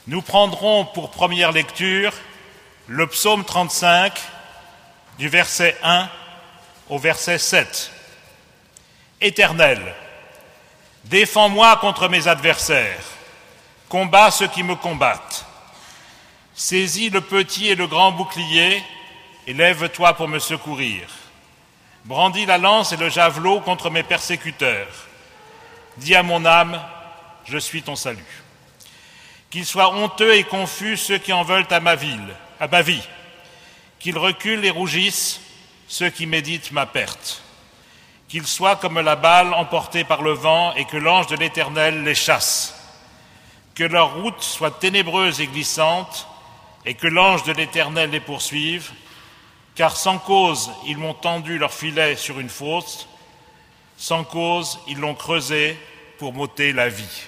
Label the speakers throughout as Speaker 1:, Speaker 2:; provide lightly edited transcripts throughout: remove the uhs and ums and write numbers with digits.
Speaker 1: Nous prendrons pour première lecture le psaume 35, du verset 1 au verset 7. Éternel, défends-moi contre mes adversaires, combats ceux qui me combattent. Saisis le petit et le grand bouclier, et lève-toi pour me secourir. Brandis la lance et le javelot contre mes persécuteurs. Dis à mon âme, je suis ton salut. Qu'ils soient honteux et confus ceux qui en veulent à ma vie. Qu'ils reculent et rougissent ceux qui méditent ma perte. Qu'ils soient comme la balle emportée par le vent et que l'ange de l'Éternel les chasse. Que leur route soit ténébreuse et glissante et que l'ange de l'Éternel les poursuive, car sans cause ils m'ont tendu leur filet sur une fosse, sans cause ils l'ont creusé pour m'ôter la vie.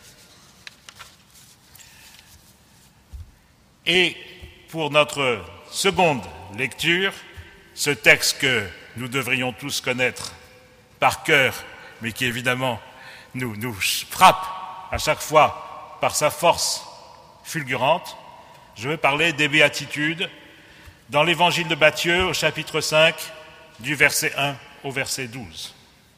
Speaker 1: Et pour notre seconde lecture, ce texte que nous devrions tous connaître par cœur, mais qui évidemment nous frappe à chaque fois par sa force fulgurante, je veux parler des béatitudes dans l'évangile de Matthieu au chapitre 5, du verset 1 au verset 12.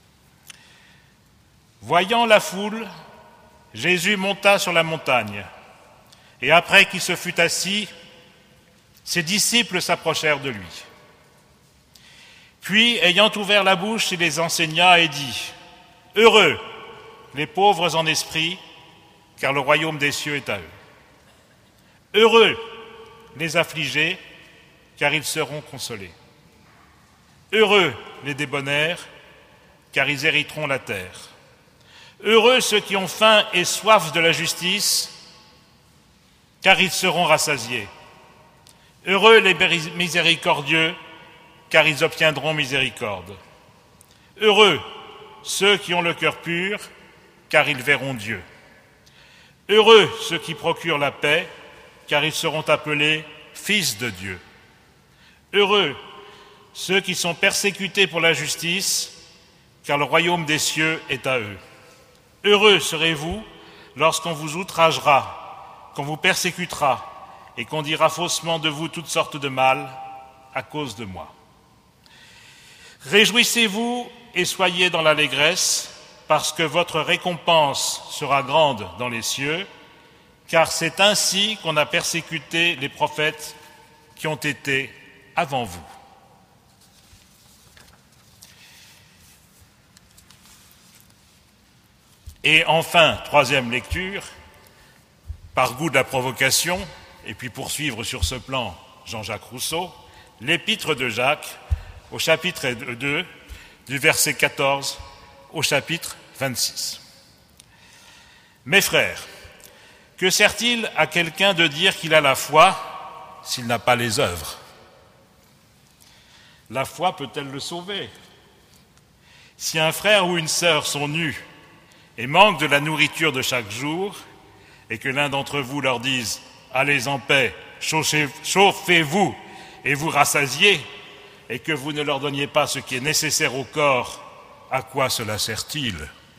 Speaker 1: Voyant la foule, Jésus monta sur la montagne, et après qu'il se fut assis, ses disciples s'approchèrent de lui. Puis, ayant ouvert la bouche, il les enseigna et dit : « Heureux les pauvres en esprit, car le royaume des cieux est à eux. Heureux les affligés, car ils seront consolés. Heureux les débonnaires, car ils hériteront la terre. Heureux ceux qui ont faim et soif de la justice, car ils seront rassasiés. Heureux les miséricordieux, car ils obtiendront miséricorde. Heureux ceux qui ont le cœur pur, car ils verront Dieu. Heureux ceux qui procurent la paix, car ils seront appelés fils de Dieu. Heureux ceux qui sont persécutés pour la justice, car le royaume des cieux est à eux. Heureux serez-vous lorsqu'on vous outragera, qu'on vous persécutera, et qu'on dira faussement de vous toutes sortes de mal à cause de moi. Réjouissez-vous et soyez dans l'allégresse, parce que votre récompense sera grande dans les cieux, car c'est ainsi qu'on a persécuté les prophètes qui ont été avant vous. Et enfin, troisième lecture, par goût de la provocation, et puis poursuivre sur ce plan Jean-Jacques Rousseau, l'épître de Jacques, au chapitre 2, du verset 14 au chapitre 26. Mes frères, que sert-il à quelqu'un de dire qu'il a la foi s'il n'a pas les œuvres ? La foi peut-elle le sauver ? Si un frère ou une sœur sont nus et manquent de la nourriture de chaque jour, et que l'un d'entre vous leur dise « Allez en paix, chauffez-vous et vous rassasiez », et que vous ne leur donniez pas ce qui est nécessaire au corps, à quoi cela sert-il ?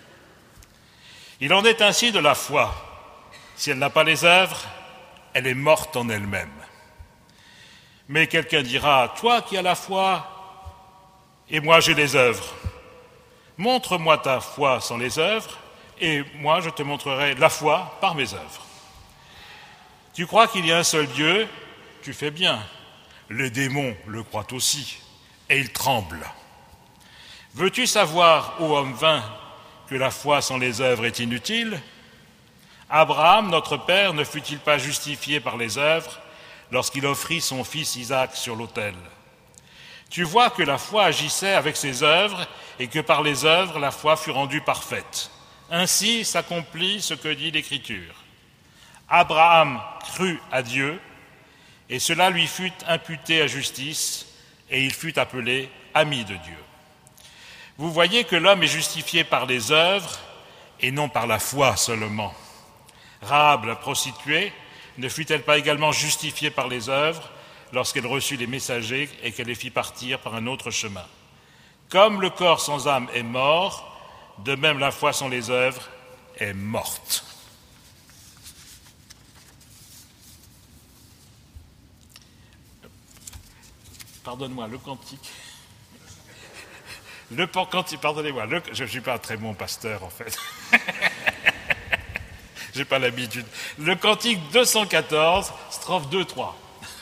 Speaker 1: Il en est ainsi de la foi. Si elle n'a pas les œuvres, elle est morte en elle-même. Mais quelqu'un dira, toi qui as la foi, et moi j'ai les œuvres. Montre-moi ta foi sans les œuvres, et moi je te montrerai la foi par mes œuvres. Tu crois qu'il y a un seul Dieu, tu fais bien. Les démons le croient aussi, et ils tremblent. Veux-tu savoir, ô homme vain, que la foi sans les œuvres est inutile ? Abraham, notre père, ne fut-il pas justifié par les œuvres lorsqu'il offrit son fils Isaac sur l'autel ? Tu vois que la foi agissait avec ses œuvres et que par les œuvres, la foi fut rendue parfaite. Ainsi s'accomplit ce que dit l'Écriture. Abraham crut à Dieu et cela lui fut imputé à justice et il fut appelé ami de Dieu. Vous voyez que l'homme est justifié par les œuvres et non par la foi seulement. Rahab, la prostituée, ne fut-elle pas également justifiée par les œuvres lorsqu'elle reçut les messagers et qu'elle les fit partir par un autre chemin ? Comme le corps sans âme est mort, de même la foi sans les œuvres est morte. Pardonne-moi, le cantique. Pardonnez-moi, je ne suis pas un très bon pasteur en fait. J'ai pas l'habitude. Le cantique 214, strophe 2-3.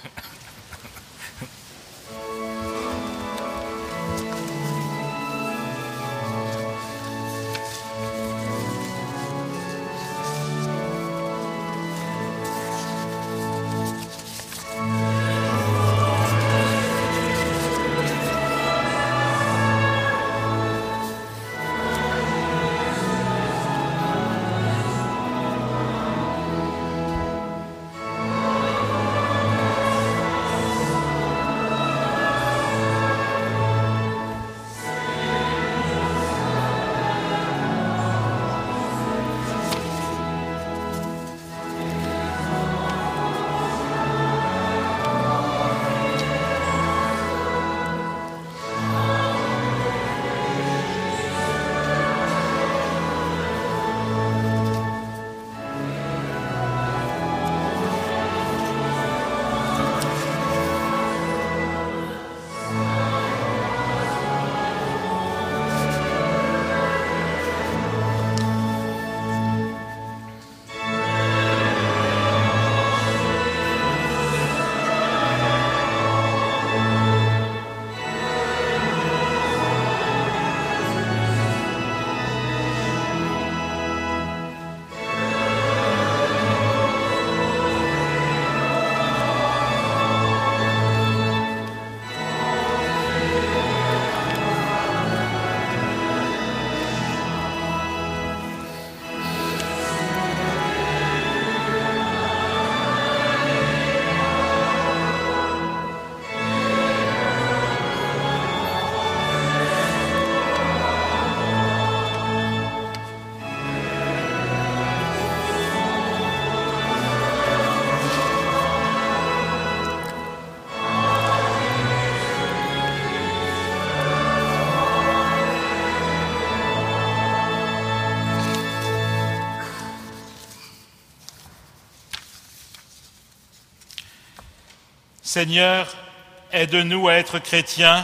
Speaker 1: Seigneur, aide-nous à être chrétiens,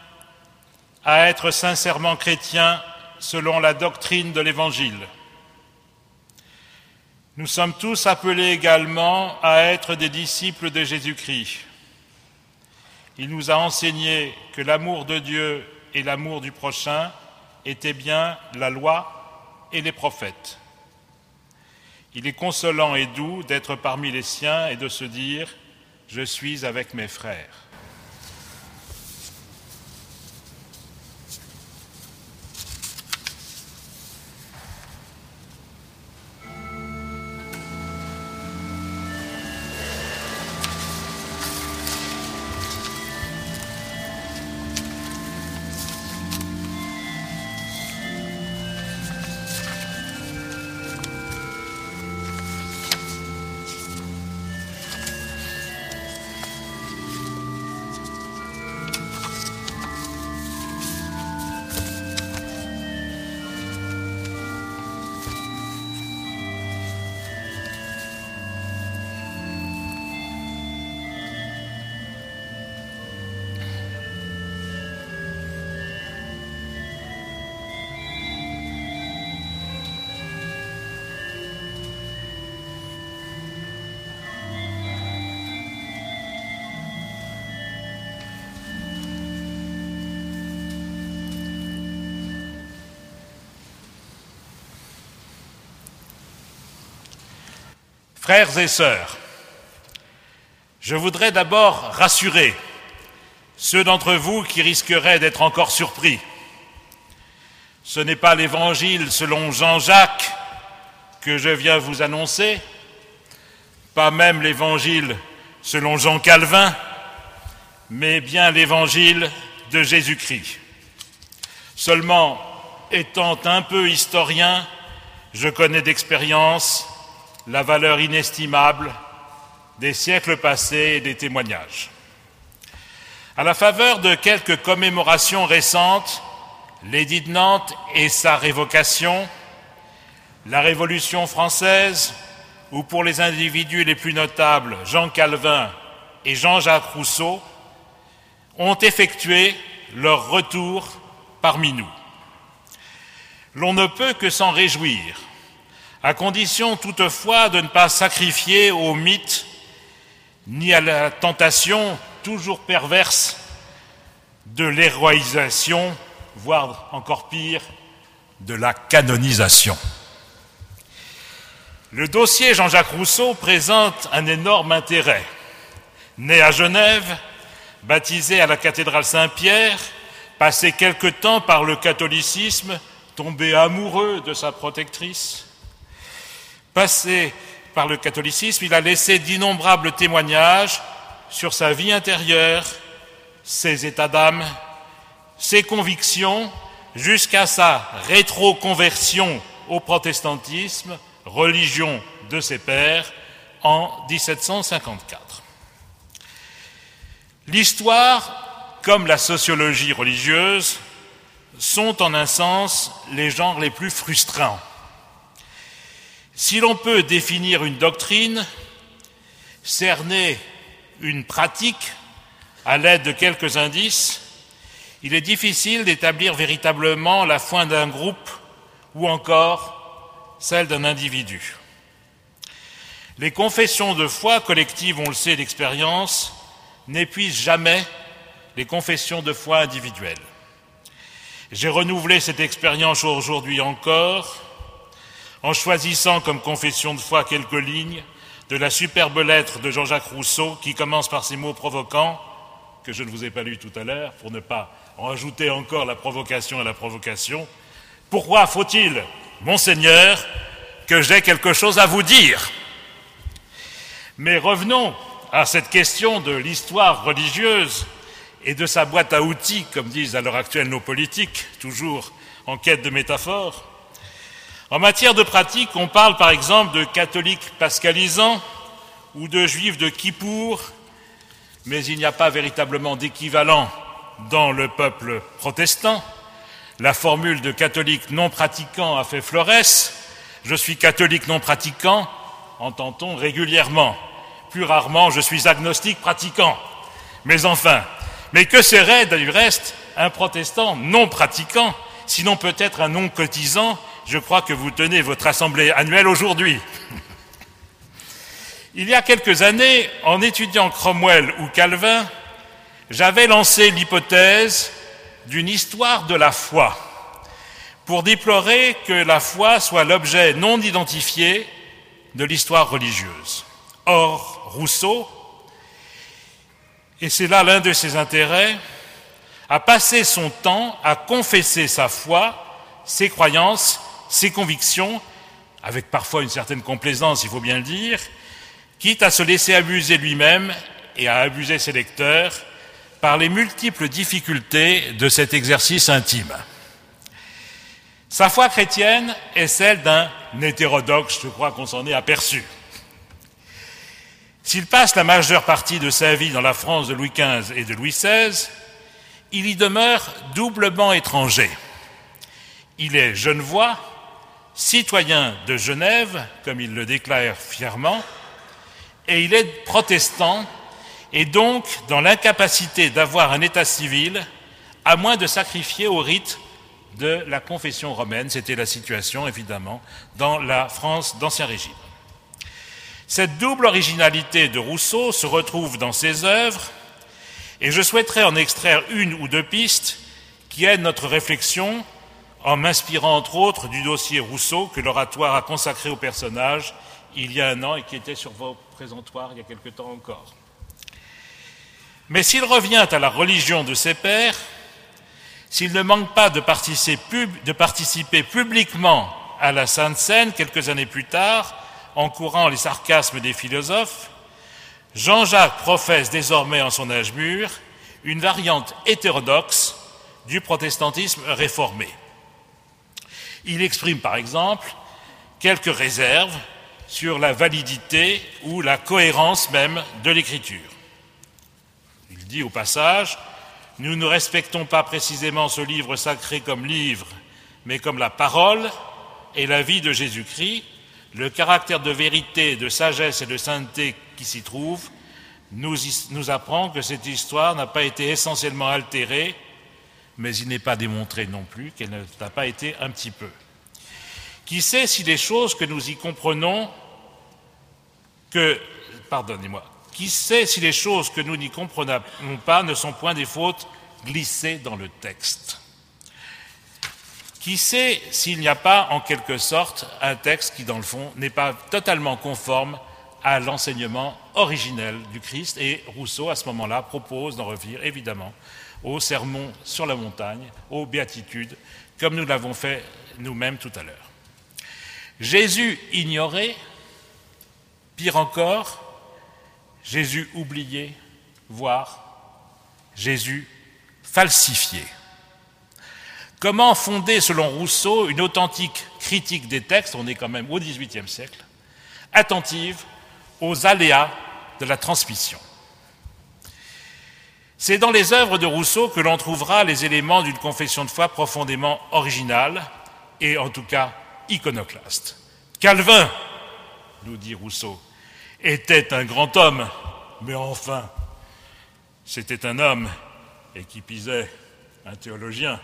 Speaker 1: à être sincèrement chrétiens selon la doctrine de l'Évangile. Nous sommes tous appelés également à être des disciples de Jésus-Christ. Il nous a enseigné que l'amour de Dieu et l'amour du prochain étaient bien la loi et les prophètes. Il est consolant et doux d'être parmi les siens et de se dire « Je suis avec mes frères ». Frères et sœurs, je voudrais d'abord rassurer ceux d'entre vous qui risqueraient d'être encore surpris. Ce n'est pas l'évangile selon Jean-Jacques que je viens vous annoncer, pas même l'évangile selon Jean Calvin, mais bien l'évangile de Jésus-Christ. Seulement, étant un peu historien, je connais d'expérience la valeur inestimable des siècles passés et des témoignages. À la faveur de quelques commémorations récentes, l'édit de Nantes et sa révocation, la Révolution française, ou pour les individus les plus notables, Jean Calvin et Jean-Jacques Rousseau, ont effectué leur retour parmi nous. L'on ne peut que s'en réjouir, à condition toutefois de ne pas sacrifier au mythe ni à la tentation toujours perverse de l'héroïsation, voire encore pire, de la canonisation. Le dossier Jean-Jacques Rousseau présente un énorme intérêt. Né à Genève, baptisé à la cathédrale Saint-Pierre, passé quelque temps par le catholicisme, tombé amoureux de sa protectrice, passé par le catholicisme, il a laissé d'innombrables témoignages sur sa vie intérieure, ses états d'âme, ses convictions, jusqu'à sa rétroconversion au protestantisme, religion de ses pères, en 1754. L'histoire, comme la sociologie religieuse, sont en un sens les genres les plus frustrants. Si l'on peut définir une doctrine, cerner une pratique à l'aide de quelques indices, il est difficile d'établir véritablement la foi d'un groupe ou encore celle d'un individu. Les confessions de foi collectives, on le sait d'expérience, n'épuisent jamais les confessions de foi individuelles. J'ai renouvelé cette expérience aujourd'hui encore en choisissant comme confession de foi quelques lignes de la superbe lettre de Jean-Jacques Rousseau qui commence par ces mots provocants que je ne vous ai pas lus tout à l'heure pour ne pas en ajouter encore la provocation à la provocation. Pourquoi faut-il, Monseigneur, que j'ai quelque chose à vous dire ? Mais revenons à cette question de l'histoire religieuse et de sa boîte à outils, comme disent à l'heure actuelle nos politiques, toujours en quête de métaphores. En matière de pratique, on parle par exemple de catholiques pascalisants ou de juifs de Kippour, mais il n'y a pas véritablement d'équivalent dans le peuple protestant. La formule de catholique non pratiquant a fait florès. Je suis catholique non pratiquant, entend-on régulièrement. Plus rarement, je suis agnostique pratiquant. Mais enfin, mais que serait du reste un protestant non pratiquant, sinon peut-être un non cotisant? Je crois que vous tenez votre assemblée annuelle aujourd'hui. Il y a quelques années, en étudiant Cromwell ou Calvin, j'avais lancé l'hypothèse d'une histoire de la foi, pour déplorer que la foi soit l'objet non identifié de l'histoire religieuse. Or, Rousseau, et c'est là l'un de ses intérêts, a passé son temps à confesser sa foi, ses croyances, ses convictions, avec parfois une certaine complaisance, il faut bien le dire, quitte à se laisser abuser lui-même et à abuser ses lecteurs par les multiples difficultés de cet exercice intime. Sa foi chrétienne est celle d'un hétérodoxe, je crois qu'on s'en est aperçu. S'il passe la majeure partie de sa vie dans la France de Louis XV et de Louis XVI, il y demeure doublement étranger. Il est genevois, citoyen de Genève, comme il le déclare fièrement, et il est protestant, et donc dans l'incapacité d'avoir un état civil, à moins de sacrifier au rite de la confession romaine. C'était la situation, évidemment, dans la France d'Ancien Régime. Cette double originalité de Rousseau se retrouve dans ses œuvres, et je souhaiterais en extraire une ou deux pistes qui aident notre réflexion en m'inspirant entre autres du dossier Rousseau que l'Oratoire a consacré au personnage il y a un an et qui était sur vos présentoirs il y a quelque temps encore. Mais s'il revient à la religion de ses pères, s'il ne manque pas de participer publiquement à la Sainte Seine quelques années plus tard, en courant les sarcasmes des philosophes, Jean-Jacques professe désormais en son âge mûr une variante hétérodoxe du protestantisme réformé. Il exprime par exemple quelques réserves sur la validité ou la cohérence même de l'écriture. Il dit au passage « Nous ne respectons pas précisément ce livre sacré comme livre, mais comme la parole et la vie de Jésus-Christ, le caractère de vérité, de sagesse et de sainteté qui s'y trouve nous apprend que cette histoire n'a pas été essentiellement altérée, mais il n'est pas démontré non plus qu'elle n'a pas été un petit peu. Qui sait si les choses que nous y comprenons, qui sait si les choses que nous n'y comprenons pas ne sont point des fautes glissées dans le texte? Qui sait s'il n'y a pas, en quelque sorte, un texte qui, dans le fond, n'est pas totalement conforme à l'enseignement originel du Christ? Et Rousseau, à ce moment-là, propose d'en revenir, évidemment, au sermon sur la montagne, aux béatitudes, comme nous l'avons fait nous-mêmes tout à l'heure. Jésus ignoré, pire encore, Jésus oublié, voire Jésus falsifié. Comment fonder, selon Rousseau, une authentique critique des textes, on est quand même au XVIIIe siècle, attentive aux aléas de la transmission? C'est dans les œuvres de Rousseau que l'on trouvera les éléments d'une confession de foi profondément originale et en tout cas iconoclaste. Calvin, nous dit Rousseau, était un grand homme, mais enfin, c'était un homme et qui pisait un théologien.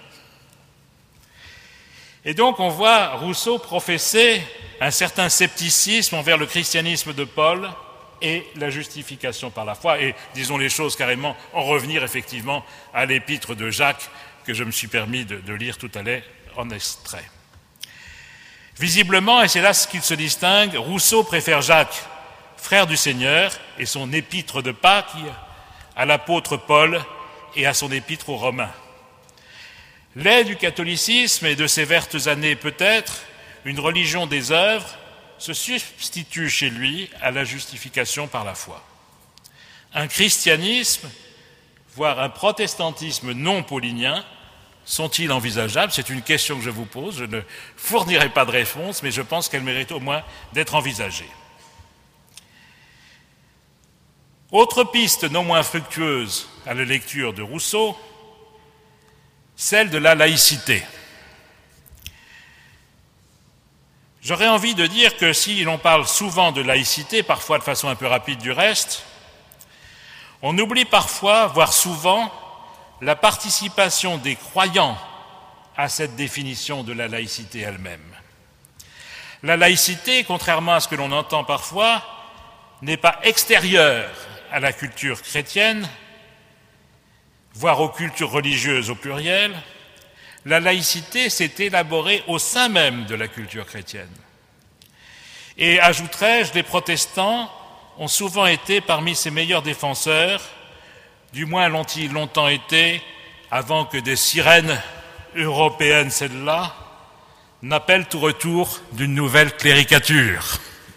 Speaker 1: Et donc on voit Rousseau professer un certain scepticisme envers le christianisme de Paul et la justification par la foi, et disons les choses carrément, en revenir effectivement à l'épître de Jacques que je me suis permis de lire tout à l'heure en extrait. Visiblement, et c'est là ce qu'il se distingue, Rousseau préfère Jacques, frère du Seigneur, et son épître de Pâques à l'apôtre Paul et à son épître aux Romains. Lait du catholicisme et de ses vertes années peut-être, une religion des œuvres se substitue chez lui à la justification par la foi. Un christianisme, voire un protestantisme non paulinien, sont-ils envisageables? C'est une question que je vous pose, je ne fournirai pas de réponse, mais je pense qu'elle mérite au moins d'être envisagée. Autre piste non moins fructueuse à la lecture de Rousseau, celle de la laïcité. J'aurais envie de dire que si l'on parle souvent de laïcité, parfois de façon un peu rapide du reste, on oublie parfois, voire souvent, la participation des croyants à cette définition de la laïcité elle-même. La laïcité, contrairement à ce que l'on entend parfois, n'est pas extérieure à la culture chrétienne, voire aux cultures religieuses au pluriel. La laïcité s'est élaborée au sein même de la culture chrétienne. Et ajouterais-je, les protestants ont souvent été parmi ses meilleurs défenseurs, du moins l'ont-ils longtemps été, avant que des sirènes européennes, celles-là, n'appellent tout retour d'une nouvelle cléricature.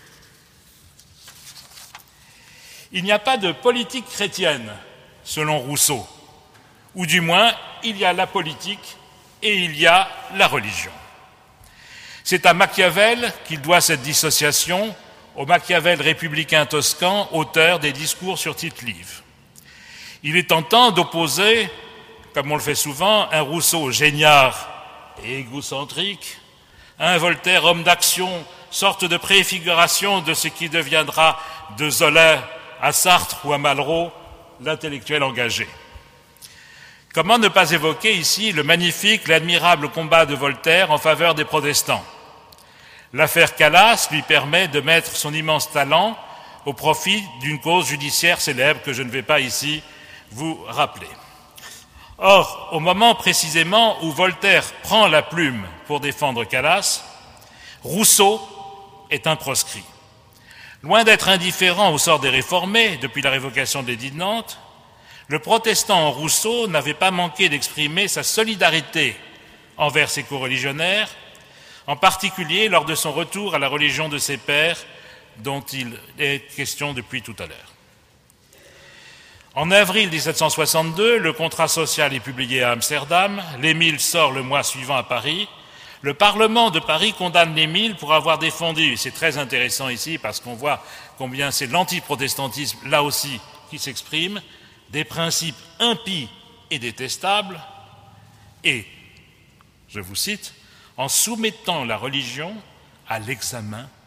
Speaker 1: Il n'y a pas de politique chrétienne, selon Rousseau, ou du moins, il y a la politique et il y a la religion. C'est à Machiavel qu'il doit cette dissociation, au Machiavel républicain toscan, auteur des discours sur Tite-Live. Il est tentant d'opposer, comme on le fait souvent, un Rousseau géniard et égocentrique, un Voltaire homme d'action, sorte de préfiguration de ce qui deviendra de Zola à Sartre ou à Malraux, l'intellectuel engagé. Comment ne pas évoquer ici le magnifique, l'admirable combat de Voltaire en faveur des protestants? L'affaire Calas lui permet de mettre son immense talent au profit d'une cause judiciaire célèbre que je ne vais pas ici vous rappeler. Or, au moment précisément où Voltaire prend la plume pour défendre Calas, Rousseau est un proscrit. Loin d'être indifférent au sort des réformés depuis la révocation de l'édit de Nantes, le protestant Rousseau n'avait pas manqué d'exprimer sa solidarité envers ses coreligionnaires, en particulier lors de son retour à la religion de ses pères, dont il est question depuis tout à l'heure. En avril 1762, le contrat social est publié à Amsterdam, l'Émile sort le mois suivant à Paris. Le Parlement de Paris condamne l'Émile pour avoir défendu, c'est très intéressant ici parce qu'on voit combien c'est l'antiprotestantisme là aussi qui s'exprime, des principes impies et détestables, et, je vous cite, en soumettant la religion à l'examen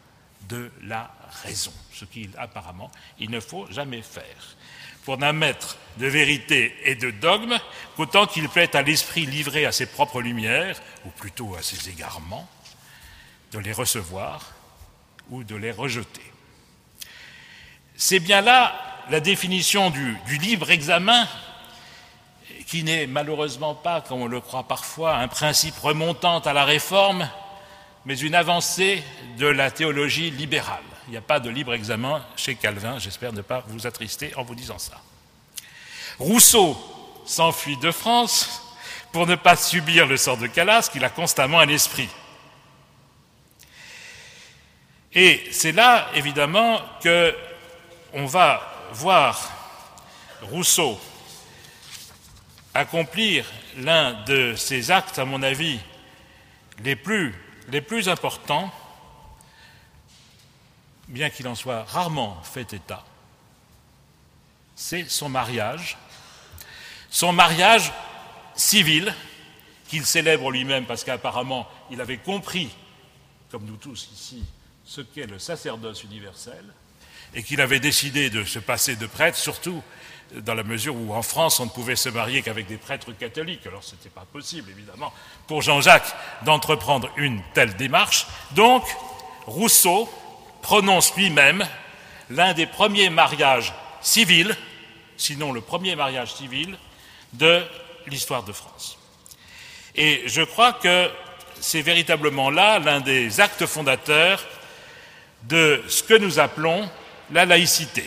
Speaker 1: de la raison, ce qu'il apparemment il ne faut jamais faire, pour n'admettre de vérité et de dogme qu'autant qu'il plaît à l'esprit livré à ses propres lumières, ou plutôt à ses égarements, de les recevoir ou de les rejeter. C'est bien là la définition du libre examen, qui n'est malheureusement pas, comme on le croit parfois, un principe remontant à la Réforme, mais une avancée de la théologie libérale. Il n'y a pas de libre examen chez Calvin, j'espère ne pas vous attrister en vous disant ça. Rousseau s'enfuit de France pour ne pas subir le sort de Calas, qu'il a constamment à l'esprit. Et c'est là, évidemment, qu'on va voir Rousseau accomplir l'un de ses actes, à mon avis, les plus importants, bien qu'il en soit rarement fait état, c'est son mariage civil, qu'il célèbre lui-même parce qu'apparemment il avait compris, comme nous tous ici, ce qu'est le sacerdoce universel, et qu'il avait décidé de se passer de prêtre, surtout dans la mesure où en France on ne pouvait se marier qu'avec des prêtres catholiques. Alors ce n'était pas possible, évidemment, pour Jean-Jacques d'entreprendre une telle démarche. Donc Rousseau prononce lui-même l'un des premiers mariages civils, sinon le premier mariage civil, de l'histoire de France. Et je crois que c'est véritablement là l'un des actes fondateurs de ce que nous appelons la laïcité.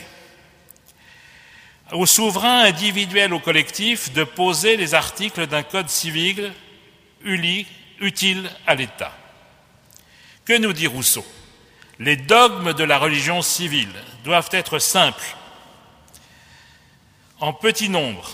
Speaker 1: Au souverain individuel, au collectif, de poser les articles d'un code civil utile à l'État. Que nous dit Rousseau ? Les dogmes de la religion civile doivent être simples, en petit nombre,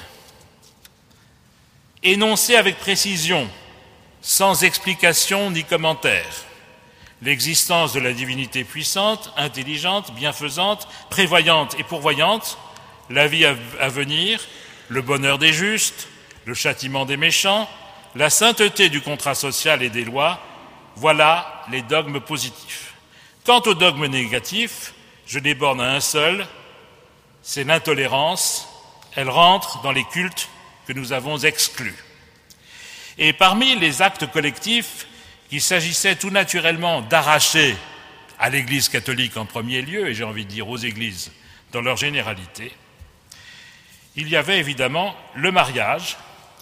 Speaker 1: énoncés avec précision, sans explication ni commentaire. L'existence de la divinité puissante, intelligente, bienfaisante, prévoyante et pourvoyante, la vie à venir, le bonheur des justes, le châtiment des méchants, la sainteté du contrat social et des lois, voilà les dogmes positifs. Quant aux dogmes négatifs, je les borne à un seul, c'est l'intolérance. Elle rentre dans les cultes que nous avons exclus. Et parmi les actes collectifs qu'il s'agissait tout naturellement d'arracher à l'Église catholique en premier lieu, et j'ai envie de dire aux églises dans leur généralité, il y avait évidemment le mariage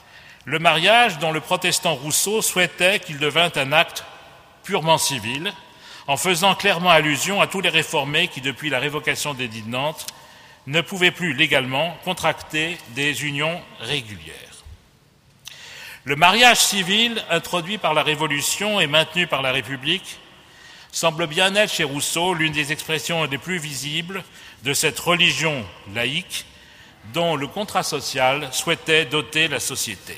Speaker 1: dont le protestant Rousseau souhaitait qu'il devînt un acte purement civil, en faisant clairement allusion à tous les réformés qui, depuis la révocation d'édit de Nantes, ne pouvaient plus légalement contracter des unions régulières. Le mariage civil, introduit par la Révolution et maintenu par la République, semble bien être chez Rousseau l'une des expressions les plus visibles de cette religion laïque dont le contrat social souhaitait doter la société.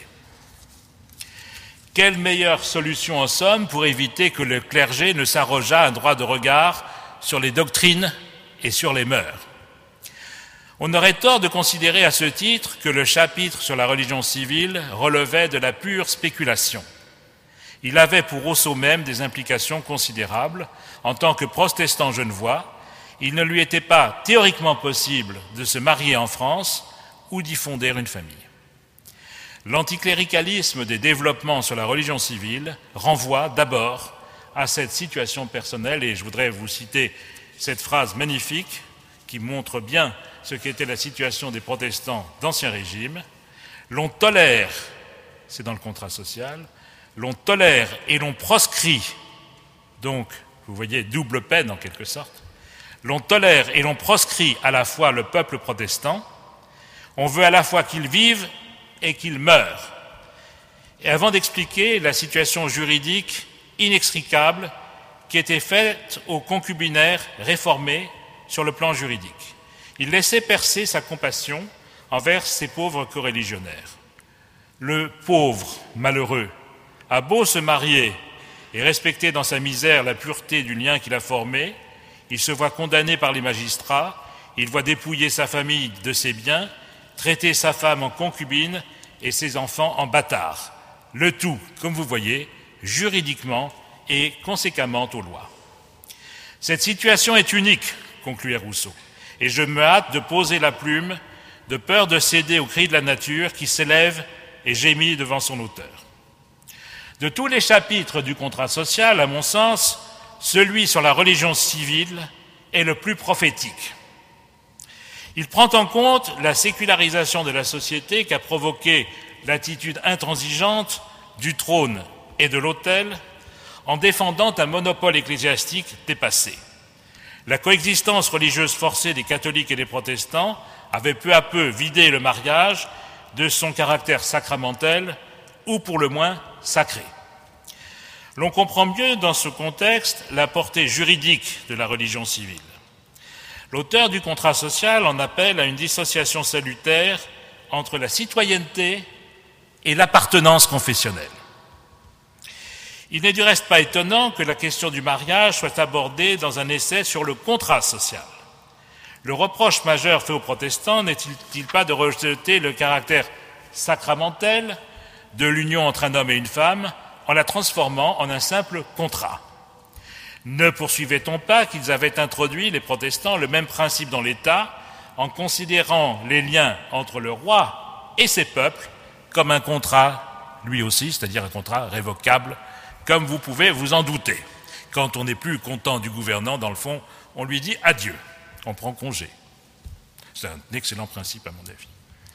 Speaker 1: Quelle meilleure solution en somme pour éviter que le clergé ne s'arrogeât un droit de regard sur les doctrines et sur les mœurs ? On aurait tort de considérer à ce titre que le chapitre sur la religion civile relevait de la pure spéculation. Il avait pour Rousseau même des implications considérables. En tant que protestant genevois, il ne lui était pas théoriquement possible de se marier en France ou d'y fonder une famille. L'anticléricalisme des développements sur la religion civile renvoie d'abord à cette situation personnelle, et je voudrais vous citer cette phrase magnifique qui montre bien ce qu'était la situation des protestants d'Ancien Régime. L'on tolère, c'est dans le contrat social, l'on tolère et l'on proscrit, donc vous voyez double peine en quelque sorte, l'on tolère et l'on proscrit à la fois le peuple protestant, on veut à la fois qu'il vive et qu'il meure. Et avant d'expliquer la situation juridique inextricable qui était faite aux concubinaires réformés sur le plan juridique, il laissait percer sa compassion envers ces pauvres coreligionnaires. Le pauvre, malheureux, a beau se marier et respecter dans sa misère la pureté du lien qu'il a formé, il se voit condamné par les magistrats, il voit dépouiller sa famille de ses biens, traiter sa femme en concubine et ses enfants en bâtards. Le tout, comme vous voyez, juridiquement et conséquemment aux lois. Cette situation est unique, concluait Rousseau, et je me hâte de poser la plume, de peur de céder aux cris de la nature qui s'élève et gémit devant son auteur. De tous les chapitres du contrat social, à mon sens, celui sur la religion civile est le plus prophétique. Il prend en compte la sécularisation de la société qu'a provoqué l'attitude intransigeante du trône et de l'autel en défendant un monopole ecclésiastique dépassé. La coexistence religieuse forcée des catholiques et des protestants avait peu à peu vidé le mariage de son caractère sacramentel ou pour le moins sacré. L'on comprend mieux dans ce contexte la portée juridique de la religion civile. L'auteur du contrat social en appelle à une dissociation salutaire entre la citoyenneté et l'appartenance confessionnelle. Il n'est du reste pas étonnant que la question du mariage soit abordée dans un essai sur le contrat social. Le reproche majeur fait aux protestants n'est-il pas de rejeter le caractère sacramentel de l'union entre un homme et une femme en la transformant en un simple contrat? Ne poursuivait-on pas qu'ils avaient introduit, les protestants, le même principe dans l'État en considérant les liens entre le roi et ses peuples comme un contrat, lui aussi, c'est-à-dire un contrat révocable, comme vous pouvez vous en douter. Quand on n'est plus content du gouvernant, dans le fond, on lui dit adieu, on prend congé. C'est un excellent principe à mon avis.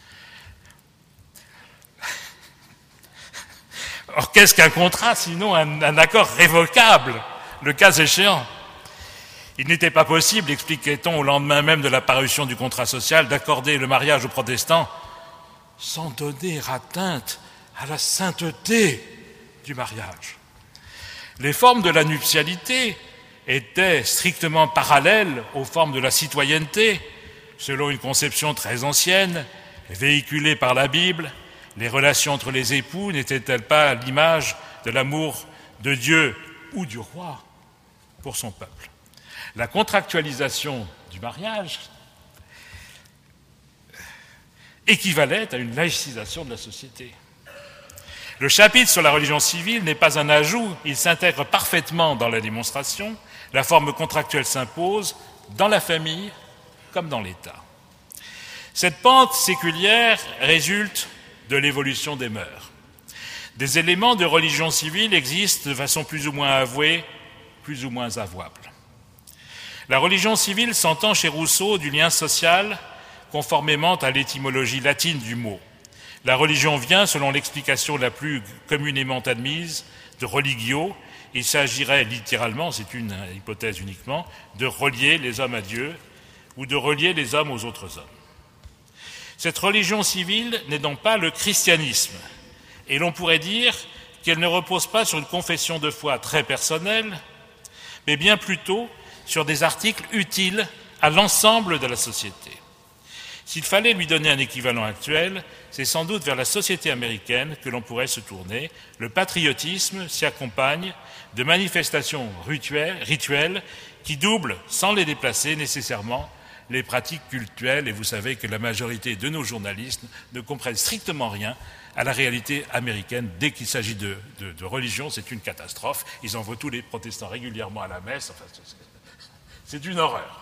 Speaker 1: Or, qu'est-ce qu'un contrat sinon un accord révocable, le cas échéant? Il n'était pas possible, expliquait-on au lendemain même de la parution du contrat social, d'accorder le mariage aux protestants sans donner atteinte à la sainteté du mariage. Les formes de la nuptialité étaient strictement parallèles aux formes de la citoyenneté, selon une conception très ancienne, véhiculée par la Bible. Les relations entre les époux n'étaient-elles pas l'image de l'amour de Dieu ou du roi pour son peuple? La contractualisation du mariage équivalait à une laïcisation de la société. Le chapitre sur la religion civile n'est pas un ajout, il s'intègre parfaitement dans la démonstration. La forme contractuelle s'impose dans la famille comme dans l'État. Cette pente séculière résulte de l'évolution des mœurs. Des éléments de religion civile existent de façon plus ou moins avouée, plus ou moins avouable. La religion civile s'entend chez Rousseau du lien social conformément à l'étymologie latine du mot. La religion vient, selon l'explication la plus communément admise, de religio. Il s'agirait littéralement, c'est une hypothèse uniquement, de relier les hommes à Dieu ou de relier les hommes aux autres hommes. Cette religion civile n'est donc pas le christianisme, et l'on pourrait dire qu'elle ne repose pas sur une confession de foi très personnelle, mais bien plutôt sur des articles utiles à l'ensemble de la société. S'il fallait lui donner un équivalent actuel, c'est sans doute vers la société américaine que l'on pourrait se tourner. Le patriotisme s'y accompagne de manifestations rituelles qui doublent, sans les déplacer nécessairement, les pratiques cultuelles. Et vous savez que la majorité de nos journalistes ne comprennent strictement rien à la réalité américaine. Dès qu'il s'agit de religion, c'est une catastrophe. Ils envoient tous les protestants régulièrement à la messe. Enfin, c'est une horreur.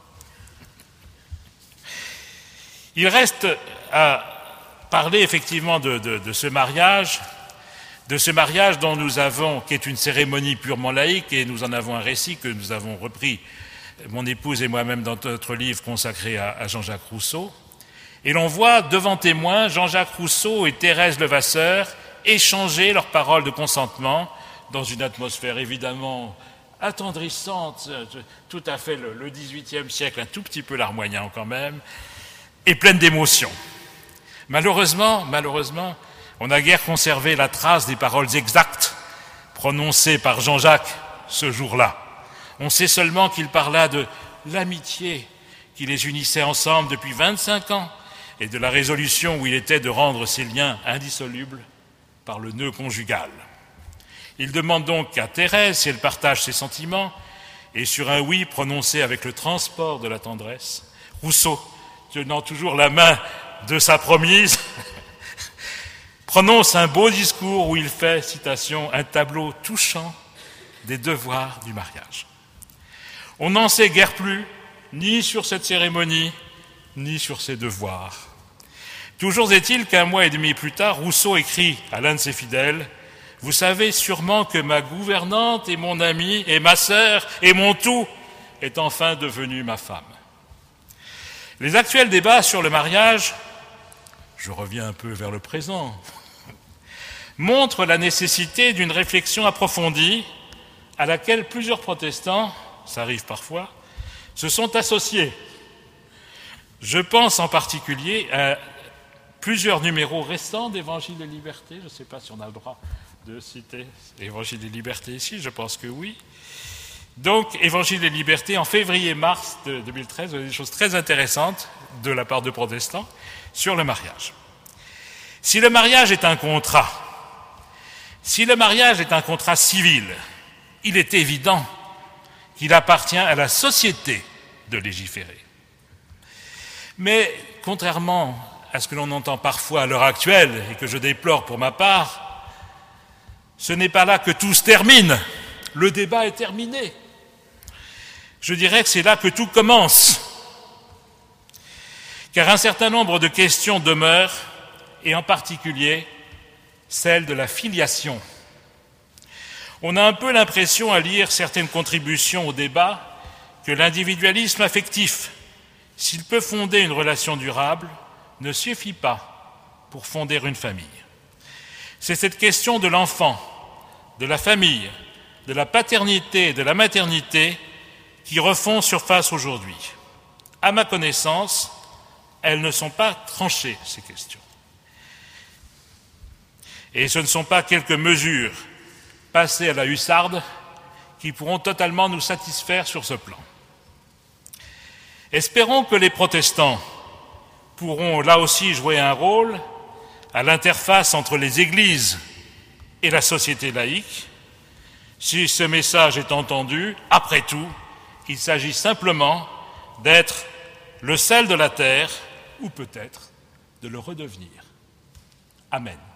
Speaker 1: Il reste à parler effectivement de ce mariage dont nous avons, qui est une cérémonie purement laïque, et nous en avons un récit que nous avons repris, mon épouse et moi-même, dans notre livre consacré à Jean-Jacques Rousseau. Et l'on voit devant témoins Jean-Jacques Rousseau et Thérèse Levasseur échanger leurs paroles de consentement dans une atmosphère évidemment attendrissante, tout à fait le XVIIIe siècle, un tout petit peu larmoyant quand même, et pleine d'émotion. Malheureusement, on n'a guère conservé la trace des paroles exactes prononcées par Jean-Jacques ce jour-là. On sait seulement qu'il parla de l'amitié qui les unissait ensemble depuis 25 ans et de la résolution où il était de rendre ces liens indissolubles par le nœud conjugal. Il demande donc à Thérèse si elle partage ses sentiments, et sur un oui prononcé avec le transport de la tendresse, Rousseau, tenant toujours la main de sa promise, prononce un beau discours où il fait, citation, un tableau touchant des devoirs du mariage. On n'en sait guère plus, ni sur cette cérémonie, ni sur ses devoirs. Toujours est-il qu'un mois et demi plus tard, Rousseau écrit à l'un de ses fidèles « Vous savez sûrement que ma gouvernante et mon amie et ma sœur et mon tout est enfin devenue ma femme. » Les actuels débats sur le mariage, je reviens un peu vers le présent, montrent la nécessité d'une réflexion approfondie à laquelle plusieurs protestants, ça arrive parfois, se sont associés. Je pense en particulier à plusieurs numéros récents d'Évangile et Liberté. Je ne sais pas si on a le droit de citer Évangile et Liberté ici, je pense que oui. Donc, Évangile et Liberté, en février-mars de 2013, il y a des choses très intéressantes de la part de protestants sur le mariage. Si le mariage est un contrat, si le mariage est un contrat civil, il est évident qu'il appartient à la société de légiférer. Mais, contrairement à ce que l'on entend parfois à l'heure actuelle, et que je déplore pour ma part, ce n'est pas là que tout se termine. Le débat est terminé. Je dirais que c'est là que tout commence. Car un certain nombre de questions demeurent, et en particulier celle de la filiation. On a un peu l'impression, à lire certaines contributions au débat, que l'individualisme affectif, s'il peut fonder une relation durable, ne suffit pas pour fonder une famille. C'est cette question de l'enfant, de la famille, de la paternité et de la maternité qui refont surface aujourd'hui. À ma connaissance, elles ne sont pas tranchées, ces questions. Et ce ne sont pas quelques mesures passées à la hussarde qui pourront totalement nous satisfaire sur ce plan. Espérons que les protestants pourront là aussi jouer un rôle à l'interface entre les églises et la société laïque. Si ce message est entendu, après tout, il s'agit simplement d'être le sel de la terre, ou peut-être de le redevenir. Amen.